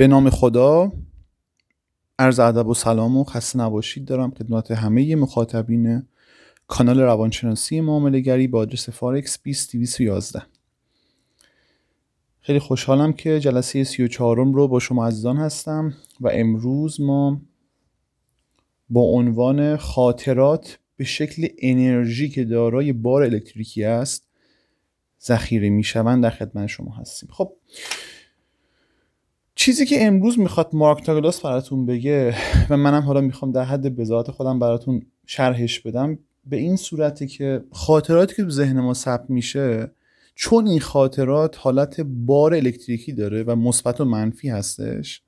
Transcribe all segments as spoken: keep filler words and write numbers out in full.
به نام خدا، عرض ادب و سلام و خسته نباشید دارم خدمت همه مخاطبین کانال روانشناسی معامله‌گری با آدرس فارکس بیست دویست و یازده. خیلی خوشحالم که جلسه سی و چهارم رو با شما عزیزان هستم و امروز ما با عنوان خاطرات به شکل انرژی که دارای بار الکتریکی است ذخیره میشوند در خدمت شما هستیم. خب چیزی که امروز میخواد مارک داگلاس براتون بگه و منم حالا میخوام در حد بضاعت خودم براتون شرحش بدم به این صورته که خاطراتی که تو ذهن ما ثبت میشه، چون این خاطرات حالت بار الکتریکی داره و مثبت و منفی هستش،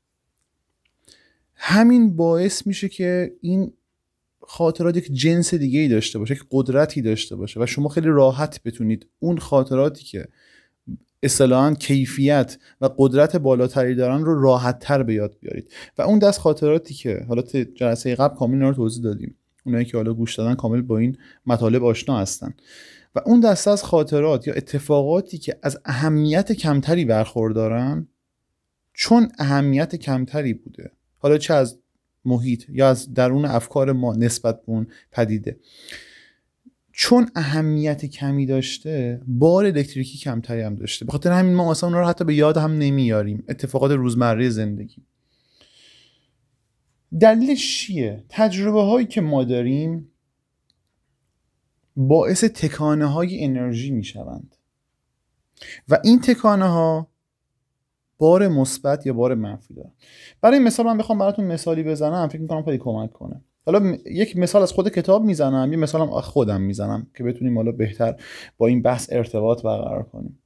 همین باعث میشه که این خاطرات یک جنس دیگه ای داشته باشه، یک قدرتی داشته باشه و شما خیلی راحت بتونید اون خاطراتی که اصطلاحاً کیفیت و قدرت بالاتری دارن رو راحت تر به یاد بیارید. و اون دست خاطراتی که حالا تو جلسه قبل کامل رو توضیح دادیم، اونایی که حالا گوش دادن کامل با این مطالب آشنا هستن، و اون دسته از خاطرات یا اتفاقاتی که از اهمیت کمتری برخوردارن، چون اهمیت کمتری بوده، حالا چه از محیط یا از درون افکار ما نسبت به اون پدیده، چون اهمیت کمی داشته، بار الکتریکی کمتری هم داشته. به خاطر همین ما اصلا اون رو حتی به یاد هم نمیاریم، اتفاقات روزمره زندگی. دلیلش چیه؟ تجربه هایی که ما داریم باعث تکانه های انرژی میشوند و این تکانه ها بار مثبت یا بار منفی دارن. برای مثال من بخوام براتون مثالی بزنم، فکر می‌کنم خیلی کمک کنه. حالا یک مثال از خود کتاب میزنم، یه مثالم از خودم میزنم که بتونیم حالا بهتر با این بحث ارتباط برقرار کنیم.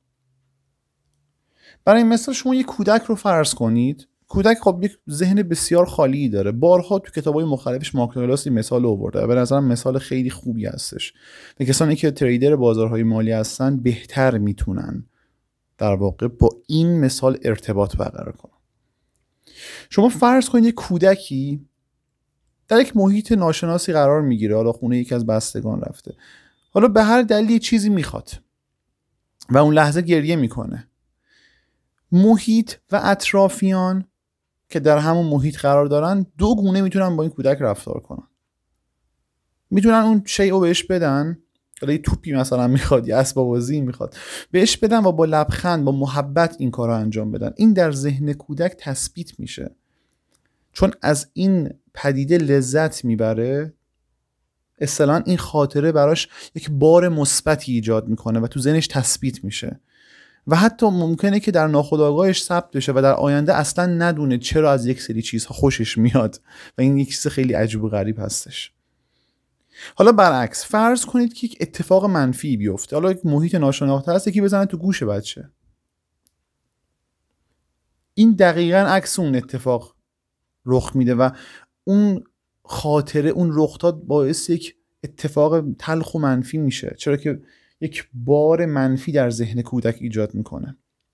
برای مثال شما یک کودک رو فرض کنید. کودک خب یک ذهن بسیار خالی داره. بارها تو کتاب‌های مختلفش مارک داگلاس این مثال رو آورده. به نظرم مثال خیلی خوبی هستش. به کسانی که تریدر بازارهای مالی هستن بهتر میتونن در واقع با این مثال ارتباط برقرار کنن. شما فرض کنید یک کودکی در یک محیط ناشناسی قرار میگیره، حالا خونه یکی از بستگان رفته، حالا به هر دلیلی چیزی میخواد و اون لحظه گریه میکنه. محیط و اطرافیان که در همون محیط قرار دارن دو گونه میتونن با این کودک رفتار کنن. میتونن اون شیء بهش بدن، حالا یه توپی مثلا میخواد یا اسباب بازی میخواد، بهش بدن و با لبخند با محبت این کار رو انجام بدن. این در ذهن کودک تثبیت میشه، چون از این پدیده لذت میبره. اصطلاحاً این خاطره براش یک بار مثبتی ایجاد میکنه و تو ذهنش تثبیت میشه و حتی ممکنه که در ناخودآگاهش ثبت بشه و در آینده اصلا ندونه چرا از یک سری چیزها خوشش میاد و این یک چیز خیلی عجیب و غریب هستش. حالا برعکس فرض کنید که یک اتفاق منفی بیفته، حالا یک محیط ناشناخته هست، یکی بزنه تو گوش بچه. این دقیقاً عکس اون اتفاق رخ میده و اون خاطره، اون رخداد باعث یک اتفاق تلخ و منفی میشه، چرا که یک بار منفی در ذهن کودک ایجاد میکنه.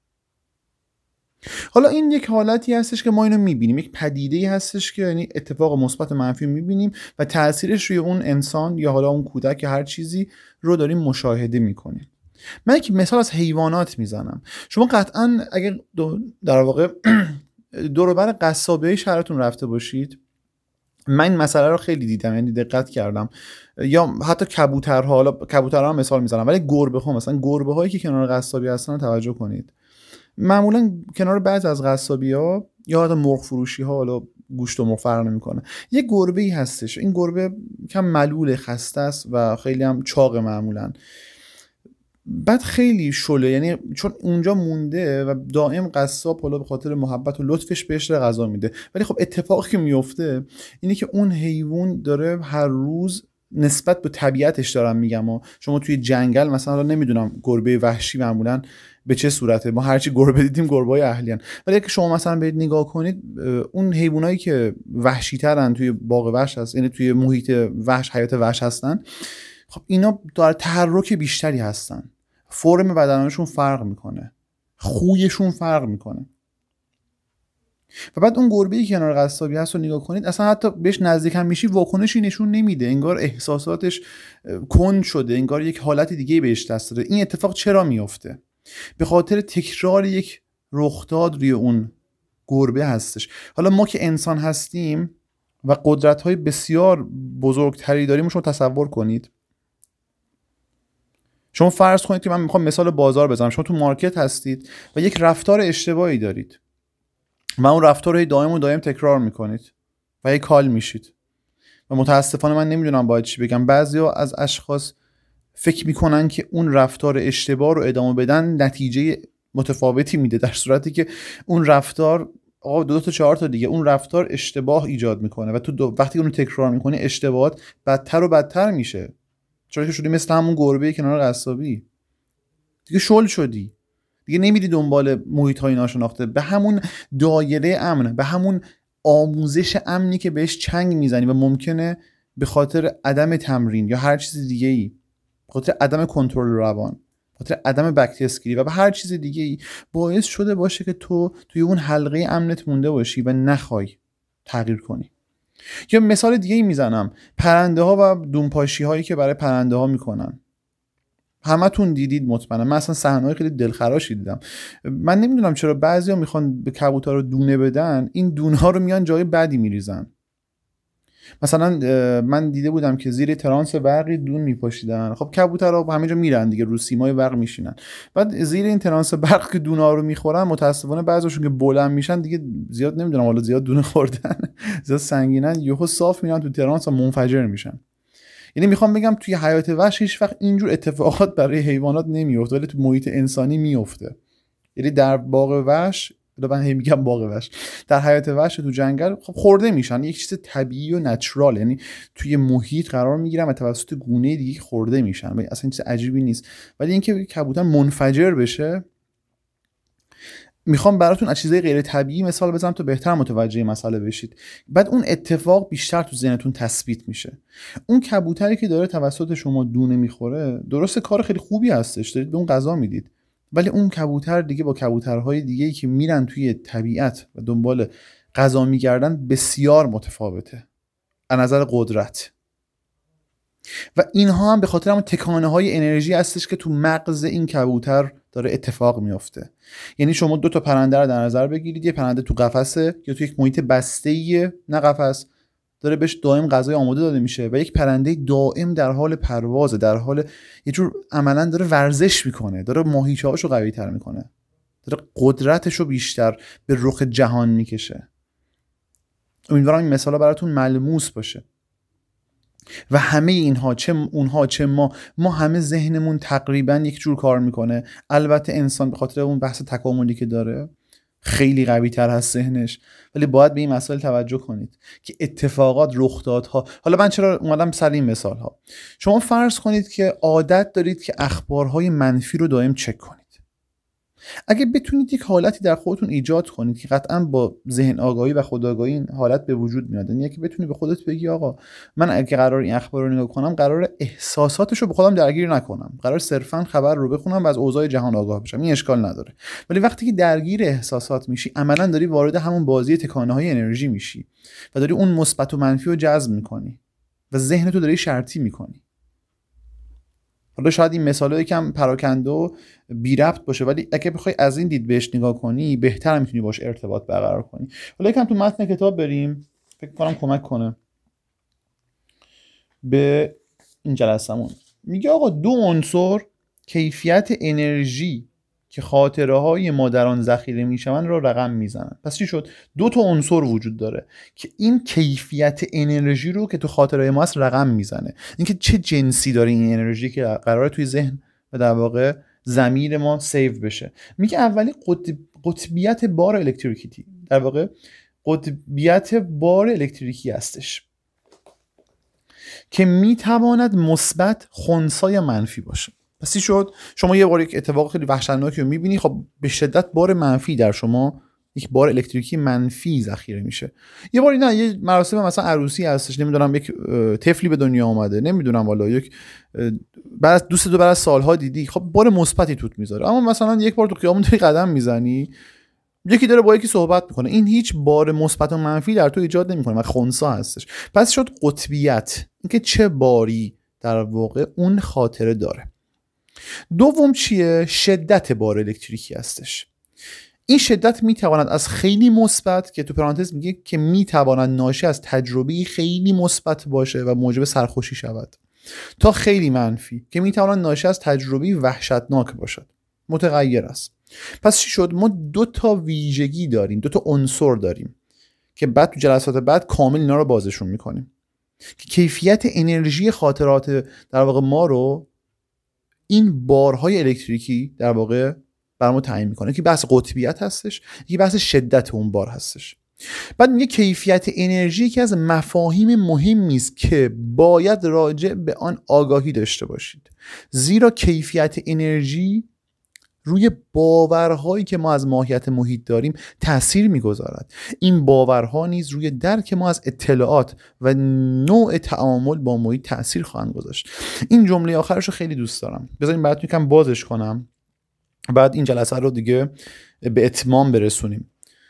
حالا این یک حالتی هستش که ما اینو میبینیم، یک پدیده‌ای هستش که یعنی اتفاق مثبت و منفی میبینیم و تأثیرش روی اون انسان یا حالا اون کودک یا هر چیزی رو داریم مشاهده میکنیم. من یک مثال از حیوانات میزنم. شما قطعاً اگر در واقع دور و بر قصابی شهرتون رفته باشید، من این مسئله رو خیلی دیدم، یعنی دقت کردم، یا حتی کبوترها، حالا کبوترها هم مثال میزنم، ولی گربه ها، مثلا گربه هایی که کنار قصابی هستن توجه کنید، معمولا کنار بعض از قصابی ها یا حتی مرغ فروشی ها، حالا گوشت و مرغ فرق نمیکنه، یه گربه ای هستش. این گربه کم ملول، خسته است و خیلی هم چاق معمولا، بعد خیلی شله، یعنی چون اونجا مونده و دائم قصاب حالا به خاطر محبت و لطفش بهش غذا میده. ولی خب اتفاقی که میفته اینه که اون حیوان داره هر روز نسبت به طبیعتش، دارم میگم، و شما توی جنگل مثلا نمیدونم گربه وحشی معمولا به چه صورته، ما هرچی گربه دیدیم گربه‌های اهلیان، ولی اگه شما مثلا برید نگاه کنید، اون حیوانایی که وحشی ترن توی باغ وحش هست، یعنی توی محیط وحش، حیات وحش هستن، خب اینا داره تحرک بیشتری هستن، فرم بدنشون فرق میکنه، خویشون فرق میکنه. و بعد اون گربه‌ای که کنار قصابی هست رو نگاه کنید، اصلا حتی بهش نزدیک هم میشی واکنشی نشون نمیده، انگار احساساتش کند شده، انگار یک حالت دیگه بهش دست داده. این اتفاق چرا میفته؟ به خاطر تکرار یک رخداد روی اون گربه هستش. حالا ما که انسان هستیم و قدرت‌های بسیار بزرگتری داریم، شما تصور کنید. شما فرض کنید که من میخوام مثال بازار بزنم، شما تو مارکت هستید و یک رفتار اشتباهی دارید و اون رفتار رو دائم و دائم تکرار میکنید و یک کال میشید و متاسفانه من نمیدونم باید چی بگم، بعضیا از اشخاص فکر میکنن که اون رفتار اشتباه رو ادامه بدن نتیجه متفاوتی میده، در صورتی که اون رفتار آقا دو, دو تا چهار تا دیگه اون رفتار اشتباه ایجاد میکنه و تو دو وقتی اون رو تکرار میکنی اشتباهات بدتر و بدتر میشه، چون که شدی مثل همون گربه کنار قصابی، دیگه شل شدی، دیگه نمیری دنبال محیط‌های ناشناخته، به همون دایره امن، به همون آموزش امنی که بهش چنگ میزنی و ممکنه به خاطر عدم تمرین یا هر چیز دیگه ای، به خاطر عدم کنترل روان، به خاطر عدم بک تسکیری و به هر چیز دیگه ای باعث شده باشه که تو توی اون حلقه امنت مونده باشی و نخوای تغییر کنی. یا مثال دیگه ای میزنم، پرنده ها و دونپاشی هایی که برای پرنده ها میکنن، همتون دیدید مطمئنا، من اصلا صحنه‌های خیلی دلخراشی دیدم. من نمیدونم چرا بعضیا میخوان به کبوتر رو دونه بدن، این دونه ها رو میان جای بدی میریزن. مثلا من دیده بودم که زیر ترانس برقی دون میپاشیدن، خب کبوترها همینجا میرن دیگه، رو سیمای برق میشینن، بعد زیر این ترانس برق که دونه ها رو میخورن، متاسفانه بعضیشون که بلند میشن دیگه زیاد نمیدونم حالا زیاد دونه خوردن زیاد سنگینن، یهو صاف میرن تو ترانس و منفجر میشن. یعنی میخوام بگم توی حیات وحش هیچ وقت اینجور اتفاقات برای حیوانات نمیفته ولی تو محیط انسانی میفته. یعنی در باغ وحش، من هی میگم باغ وحش، در حیات وحش تو جنگل خب خورده میشن، یک چیز طبیعی و نچرال، یعنی توی محیط قرار میگیرن و توسط گونه دیگه خورده میشن، اصلا چیز عجیبی نیست. ولی اینکه کبوتر منفجر بشه، میخوام براتون از چیزای غیر طبیعی مثال بزنم تا بهتر متوجه مسئله بشید. بعد اون اتفاق بیشتر تو ذهنتون تثبیت میشه. اون کبوتری که داره توسط شما دونه میخوره، درسته کار خیلی خوبی هستش، دارید به اون غذا میدید، ولی اون کبوتر دیگه با کبوترهای دیگه‌ای که میرن توی طبیعت و دنبال غذا میگردن بسیار متفاوته از نظر قدرت. و اینها هم به خاطر همون تکانه‌های انرژی هستش که تو مغز این کبوتر داره اتفاق میفته. یعنی شما دو تا پرنده رو در نظر بگیرید، یه پرنده تو قفسه یا تو یک محیط بسته‌ای نه قفس، داره بهش دائم غذای آماده داده میشه، و یک پرنده دائم در حال پروازه، در حال یه جور عملاً داره ورزش میکنه، داره ماهیچه‌هاشو قوی‌تر میکنه، داره قدرتشو بیشتر به رخ جهان میکشه. امیدوارم این مثالا براتون ملموس باشه. و همه اینها، چه اونها چه ما ما همه ذهنمون تقریبا یک جور کار میکنه. البته انسان به خاطر اون بحث تکاملی که داره خیلی قوی تر هست ذهنش، ولی باید به این مسائل توجه کنید که اتفاقات، رخدادها. حالا من چرا اومدم سر این مثال ها؟ شما فرض کنید که عادت دارید که اخبارهای منفی رو دائم چک کنید. اگه بتونید یک حالتی در خودتون ایجاد کنید که قطعا با ذهن آگاهی و خودآگاهی این حالت به وجود میاد، یعنی که بتونی به خودت بگی آقا من اگه قرار این اخبار رو نگاه کنم، قرار احساساتش رو به خودم درگیر نکنم، قرار صرفا خبر رو بخونم و از اوضاع جهان آگاه بشم، این اشکال نداره. ولی وقتی که درگیر احساسات میشی، عملا داری وارد همون بازی تکانه‌های انرژی میشی و داری اون مثبت و منفی رو جذب میکنی و ذهنتو داری شرطی میکنی. حالا شاید این مثاله یکم پراکنده و بی ربط باشه، ولی اگه بخوای از این دید بهش نگاه کنی، بهتر میتونی باش ارتباط برقرار کنی. حالا یکم تو متن کتاب بریم، فکر کنم کمک کنه به این جلسمون. میگه آقا دو عنصر کیفیت انرژی که خاطره های ما در آن ذخیره میشوند را رقم میزنن. پس چی شد؟ دو تا عنصر وجود داره که این کیفیت انرژی رو که تو خاطره ما هست رقم میزنه. اینکه چه جنسی داره این انرژی که قراره توی ذهن و در واقع ضمیر ما سیو بشه. میگه اولی قطب... قطبیت بار الکتریکی، در واقع قطبیت بار الکتریکی هستش که میتواند مثبت، خنثی یا منفی باشه. پس چی شد؟ شما یه بار یک اتفاق خیلی وحشتناکی رو میبینی، خب به شدت بار منفی در شما، یک بار الکتریکی منفی ذخیره میشه. یه بار نه، یه مراسم مثلا عروسی هستش، نمیدونم یک طفلی به دنیا اومده، نمیدونم والا یک بعد دوست دو بعد از سالها دیدی، خب بار مثبتی توت میذاره. اما مثلا یک بار تو خیابون داری قدم میزنی، یکی داره با یکی صحبت میکنه، این هیچ بار مثبت و منفی در تو ایجاد نمیکنه و خنثی هستش. پس شد قطبیت، اینکه چه باری در واقع اون خاطره داره. دوم چیه؟ شدت بار الکتریکی هستش. این شدت میتواند از خیلی مثبت که تو پرانتز میگه که میتواند ناشی از تجربه خیلی مثبت باشه و موجب سرخوشی شود، تا خیلی منفی که میتواند ناشی از تجربه وحشتناک باشد. متغیر است. پس چی شد؟ ما دو تا ویژگی داریم، دو تا عنصر داریم که بعد تو جلسات بعد کامل اینا رو بازشون میکنیم که کیفیت انرژی خاطرات در واقع ما رو این بارهای الکتریکی در واقع برامون تعیین میکنه که بحث قطبیت هستش، یکی بحث شدت اون بار هستش. بعد میگه کیفیت انرژی که از مفاهیم مهمی است که باید راجع به آن آگاهی داشته باشید، زیرا کیفیت انرژی روی باورهایی که ما از ماهیت محیط داریم تأثیر میگذارد. این باورها نیز روی درک ما از اطلاعات و نوع تعامل با محیط تأثیر خواهند گذاشت. این جمله آخرش رو خیلی دوست دارم، بذارین براتون یکم بازش کنم بعد این جلسه رو دیگه به اتمام برسونیم.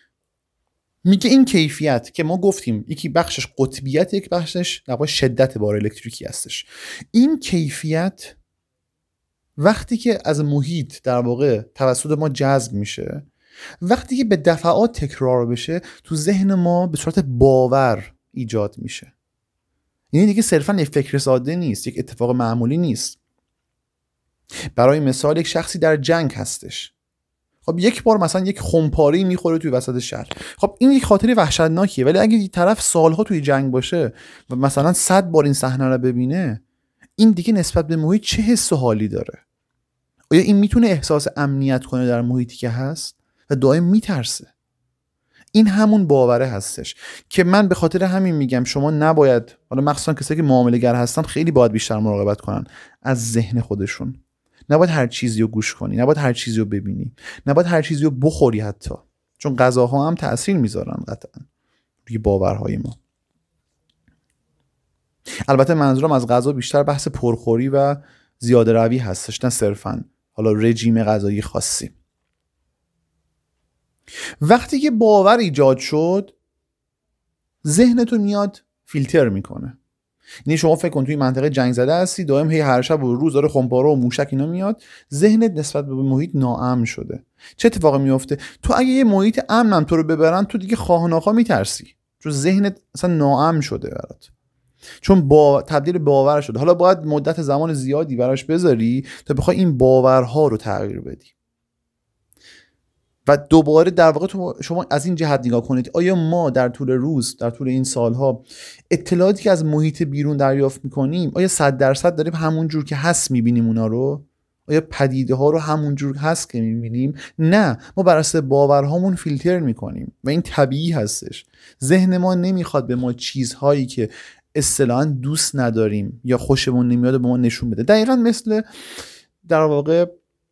میگه این کیفیت که ما گفتیم یکی بخشش قطبیت، یک بخشش در واقع شدت بار الکتریکی هستش. این کیفیت وقتی که از محیط در واقع توسط ما جذب میشه، وقتی که به دفعات تکرار بشه، تو ذهن ما به صورت باور ایجاد میشه. یعنی دیگه صرفا یک فکر ساده نیست، یک اتفاق معمولی نیست. برای مثال یک شخصی در جنگ هستش، خب یک بار مثلا یک خمپاری میخوره توی وسط شهر، خب این یک خاطره وحشتناکیه، ولی اگه یک طرف سالها توی جنگ باشه و مثلا صد بار این صحنه رو ببینه، این دیگه نسبت به محیط چه حس و حالی داره؟ آیا این میتونه احساس امنیت کنه در محیطی که هست و دائم میترسه؟ این همون باوره هستش که من به خاطر همین میگم شما نباید، حالا مخصوصا کسایی که معامله گر هستن خیلی باید بیشتر مراقبت کنن از ذهن خودشون. نباید هر چیزی رو گوش کنی، نباید هر چیزی رو ببینی، نباید هر چیزی رو بخوری حتی، چون غذاها هم تأثیر میذارن قطعا روی باورهای ما. البته منظورم از غذا بیشتر بحث پرخوری و زیاده روی هستش، نه صرفاً حالا رژیم غذایی خاصی. وقتی که باور ایجاد شد، ذهنتون میاد فیلتر میکنه. یعنی شما فکر کن توی منطقه جنگ زده هستی، دائم هی هر شب و روز داره خمپاره و موشک اینا میاد، ذهنت نسبت به محیط ناامن شده. چه اتفاقی میفته؟ تو اگه یه محیط امن تو رو ببرن، تو دیگه خواه و ناخواه میترسی، چون ذهنت اصلا ناامن شده برات، چون با تبدیل باور شده. حالا باید مدت زمان زیادی براش بذاری تا بخوای این باورها رو تغییر بدی. و دوباره در واقع تو شما از این جهت نگاه کنید، آیا ما در طول روز، در طول این سالها، اطلاعاتی که از محیط بیرون دریافت میکنیم، آیا صد درصد داریم همون جور که هست میبینیم اونا رو؟ آیا پدیده ها رو همون جور هست که میبینیم؟ نه، ما بر اساس باورهامون فیلتر میکنیم و این طبیعی هستش. ذهن ما نمیخواد به ما چیزهایی که اصطلاحاً دوست نداریم یا خوشمون نمیاد به ما نشون بده. دقیقاً مثل در واقع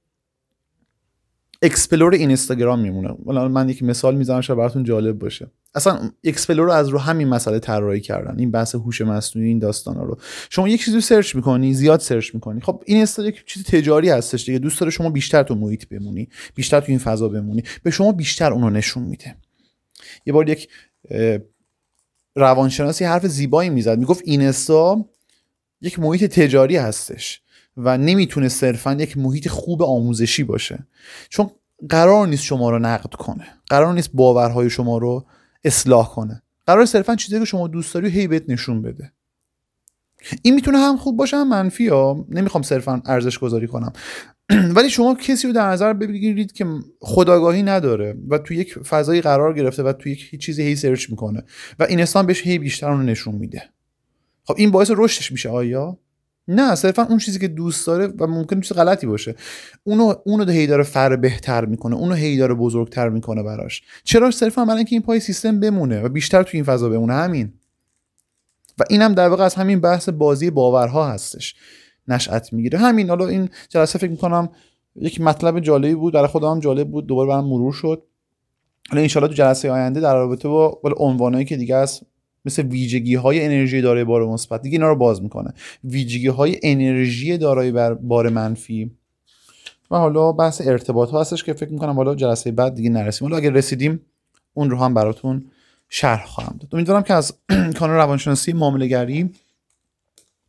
اکسپلور اینستاگرام میمونه. من یک مثال میزنم شاید براتون جالب باشه. اصلا اکسپلور رو از رو همین مسئله طراحی کردن، این بحث هوش مصنوعی، این داستانا رو. شما یک چیزی رو سرچ میکنی، زیاد سرچ میکنی، خب این اینستا یک چیز تجاری هستش دیگه، دوست داره شما بیشتر تو محیط بمونی، بیشتر تو این فضا بمونی، به شما بیشتر اون رو نشون میده. یه بار یک روانشناسی حرف زیبایی میزد، میگفت اینستا یک محیط تجاری هستش و نمیتونه صرفا یک محیط خوب آموزشی باشه، چون قرار نیست شما رو نقد کنه، قرار نیست باورهای شما رو اصلاح کنه، قرار صرفا چیزی که شما دوست داری هی بهت نشون بده. این میتونه هم خوب باشه هم منفی، ها نمیخوام صرفا ارزش گذاری کنم ولی شما کسی رو در نظر بگیرید که خودآگاهی نداره و تو یک فضایی قرار گرفته و تو یک چیزی هی سرچ میکنه و این انسان بهش هی بیشتر اون رو نشون میده. خب این باعث رشدش میشه آیا؟ نه، صرفا اون چیزی که دوست داره و ممکنه چیز غلطی باشه، اونو اونو هی داره فر بهتر میکنه، اونو هی داره بزرگتر میکنه براش. چرا؟ صرفا برای اینکه این پای سیستم بمونه و بیشتر تو این فضا بمونه. همین. و اینم در واقع از همین بحث بازی باورها هستش نشأت میگیره. همین. حالا این جلسه فکر میکنم یک مطلب جالبی بود، برای خودم هم جالب بود، دوباره برام مرور شد. حالا ان شاءالله تو جلسه آینده در رابطه با عنوانایی که دیگه است، مثل ویژگی های انرژی دارای بار مثبت، دیگه اینا رو باز میکنه، ویژگی های انرژی دارای بار منفی، و حالا بحث ارتباط ها هستش که فکر میکنم حالا جلسه بعد دیگه نرسیم، حالا اگه رسیدیم اون رو هم براتون شرح خواهم داد. امیدوارم که از کانال روانشناسی معامله گری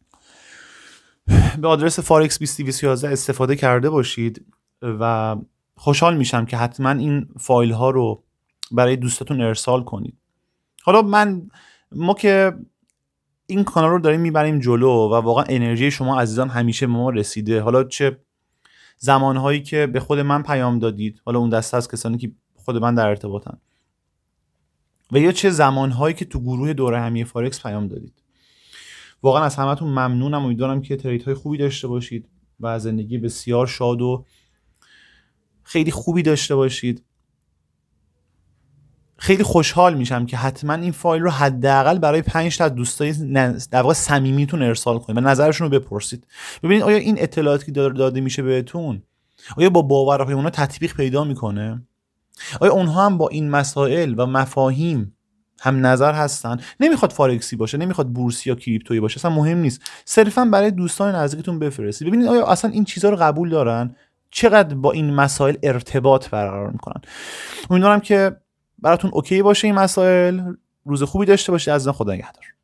به آدرس فارکس بیست و یازده استفاده کرده باشید و خوشحال میشم که حتما این فایل ها رو برای دوستاتون ارسال کنید. حالا من ما که این کانال رو داریم میبریم جلو و واقعا انرژی شما عزیزان همیشه به ما رسیده، حالا چه زمانهایی که به خود من پیام دادید، حالا اون دسته از کسانی که خود من در ارتباطن، و یا چه زمانهایی که تو گروه دوره همیه فارکس پیام دادید، واقعا از همتون ممنونم. امیدوارم که تریدهای خوبی داشته باشید و زندگی بسیار شاد و خیلی خوبی داشته باشید. خیلی خوشحال میشم که حتما این فایل رو حداقل برای پنج تا دوستای در واقع صمیمیتون ارسال کنید و نظرشون رو بپرسید. ببینید آیا این اطلاعاتی که داده میشه بهتون آیا با باورهای اونا تطبیق پیدا میکنه؟ آیا اونها هم با این مسائل و مفاهیم هم نظر هستن؟ نمیخواد فارکسی باشه، نمیخواد بورسی یا کریپتویی باشه، اصلا مهم نیست، صرفا برای دوستان نزدیکتون بفرستید. ببینید آیا اصلا این چیزها رو قبول دارن، چقدر با این مسائل ارتباط برقرار میکنن. امیدوارم که براتون اوکی باشه این مسائل. روز خوبی داشته باشید. عزیزان خدا نگهدار.